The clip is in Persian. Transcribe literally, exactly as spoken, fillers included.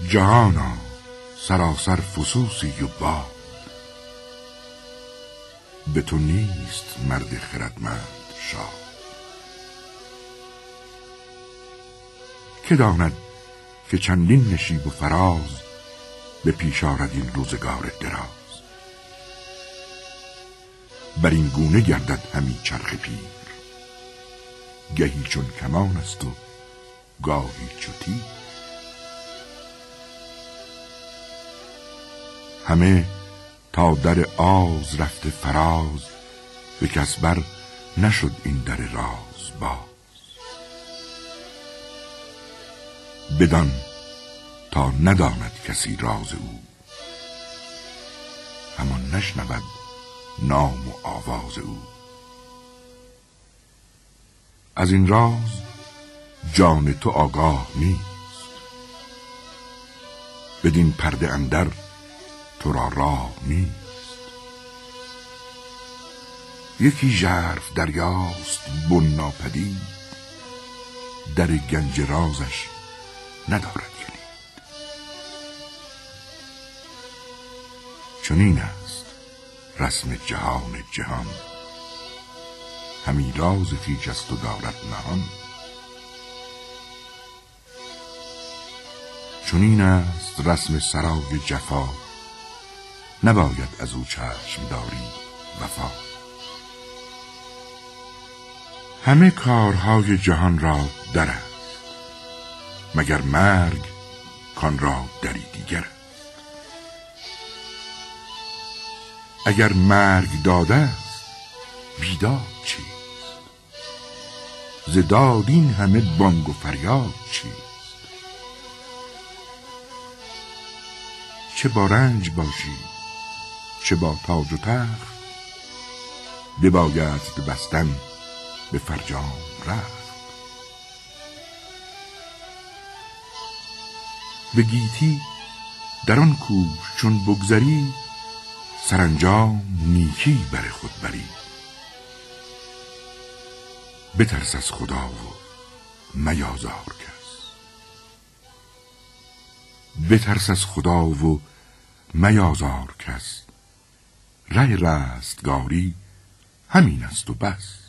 جهانا سراسر فسوسی و باد، به تو نیست مرد خردمند شاد. که داند که چندین نشیب و فراز، به پیش آرد این روزگار دراز. بر این گونه گردد همی چرخ پیر، گهی چون کمان است و گاهی چو تیر. همه تا در آز رفته فراز، به کس بر نشد این در راز باز. بدان تا نداند کسی راز او، همان نشنود نام و آواز او. از این راز جان تو آگاه نیست، بدین پرده اندر تو را راه نیست. یکی ژرف دریاست بن ناپدید، در گنج رازش ندارد کلید. چنین است رسم جهان جهان، همی راز خویش است و دارد نهان. چنین است رسم سرای جفا، نباید از او چشم داری وفا. همه کارهای جهان را در است، مگر مرگ کان را دری دیگر است. اگر مرگ داده است بیداد چیست، ز داد این همه بانگ و فریاد چیست. چه با رنج باشی چه با تاج و تخت، بباید بستن به فرجام رخت. به گیتی در آن کوش چون بگذری، سرانجام نیکی بر خود بری. بترس از خدا و میازار کس، بترس از خدا و میازار کس. ره رستگاری همین است و بس.